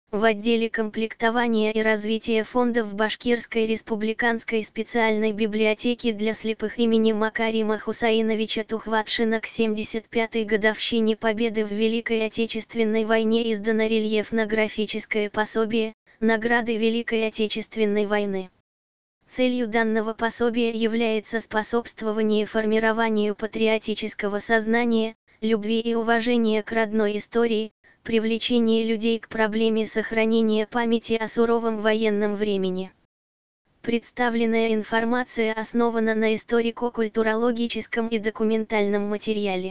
В отделе комплектования и развития фондов Башкирской республиканской специальной библиотеки для слепых имени Макарима Хусаиновича Тухватшина к 75-й годовщине Победы в Великой Отечественной войне издано рельефно-графическое пособие «Награды Великой Отечественной войны». Целью данного пособия является способствование формированию патриотического сознания, любви и уважения к родной истории, привлечение людей к проблеме сохранения памяти о суровом военном времени. Представленная информация основана на историко-культурологическом и документальном материале.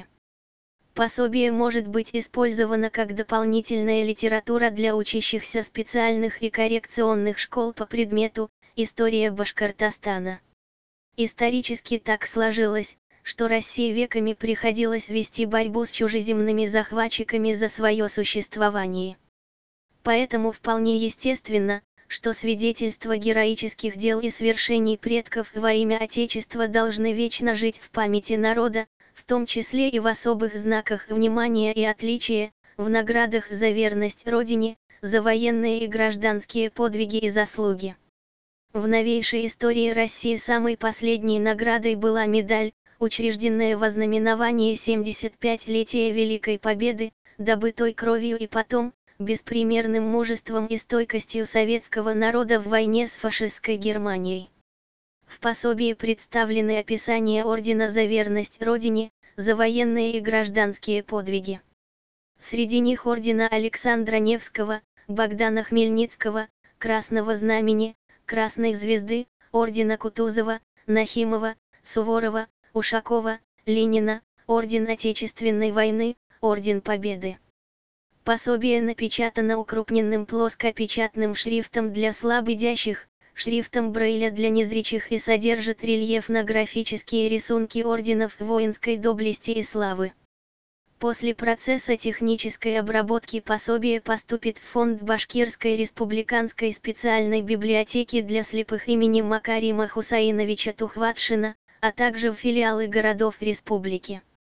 Пособие может быть использовано как дополнительная литература для учащихся специальных и коррекционных школ по предмету «История Башкортостана». Исторически так сложилось, что России веками приходилось вести борьбу с чужеземными захватчиками за свое существование. Поэтому вполне естественно, что свидетельства героических дел и свершений предков во имя Отечества должны вечно жить в памяти народа, в том числе и в особых знаках внимания и отличия, в наградах за верность Родине, за военные и гражданские подвиги и заслуги. В новейшей истории России самой последней наградой была медаль, учрежденная во знаменование 75-летия Великой Победы, добытой кровью и потом, беспримерным мужеством и стойкостью советского народа в войне с фашистской Германией. В пособии представлены описания ордена за верность Родине, за военные и гражданские подвиги. Среди них ордена Александра Невского, Богдана Хмельницкого, Красного Знамени, Красной Звезды, ордена Кутузова, Нахимова, Суворова, Ушакова, Ленина, Орден Отечественной войны, Орден Победы. Пособие напечатано укрупненным плоскопечатным шрифтом для слабовидящих, шрифтом Брайля для незрячих и содержит рельефно-графические рисунки орденов воинской доблести и славы. После процесса технической обработки пособие поступит в фонд Башкирской республиканской специальной библиотеки для слепых имени Макарима Хусаиновича Тухватшина, а также в филиалы городов республики.